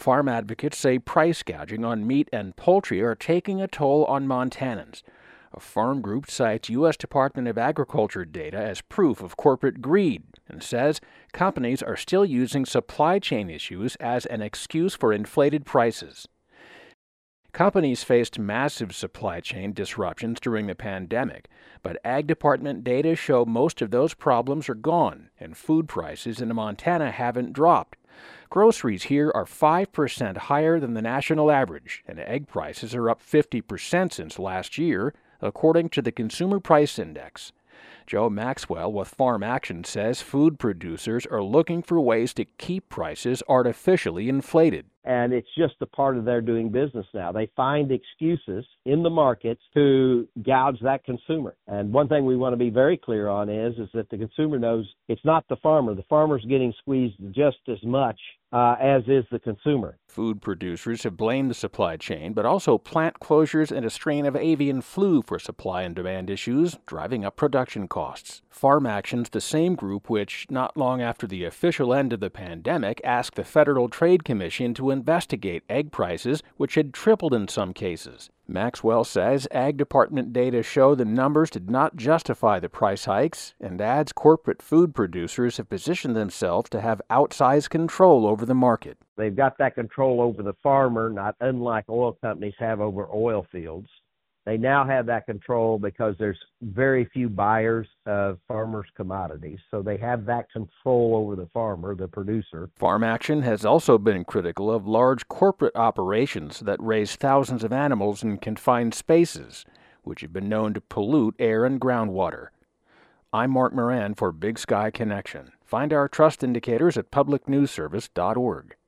Farm advocates say price gouging on meat and poultry are taking a toll on Montanans. A farm group cites U.S. Department of Agriculture data as proof of corporate greed and says companies are still using supply chain issues as an excuse for inflated prices. Companies faced massive supply chain disruptions during the pandemic, but Ag Department data show most of those problems are gone, and food prices in Montana haven't dropped. Groceries here are 5% higher than the national average, and egg prices are up 50% since last year, according to the Consumer Price Index. Joe Maxwell with Farm Action says food producers are looking for ways to keep prices artificially inflated. And it's just a part of their doing business now. They find excuses in the markets to gouge that consumer. And one thing we want to be very clear on is that the consumer knows it's not the farmer. The farmer's getting squeezed just as much as is the consumer. Food producers have blamed the supply chain, but also plant closures and a strain of avian flu for supply and demand issues, driving up production costs. Farm Action's the same group which, not long after the official end of the pandemic, asked the Federal Trade Commission to investigate egg prices, which had tripled in some cases. Maxwell says Ag Department data show the numbers did not justify the price hikes, and adds corporate food producers have positioned themselves to have outsized control over the market. They've got that control over the farmer, not unlike oil companies have over oil fields. They now have that control because there's very few buyers of farmers' commodities. So they have that control over the farmer, the producer. Farm Action has also been critical of large corporate operations that raise thousands of animals in confined spaces, which have been known to pollute air and groundwater. I'm Mark Moran for Big Sky Connection. Find our trust indicators at publicnewsservice.org.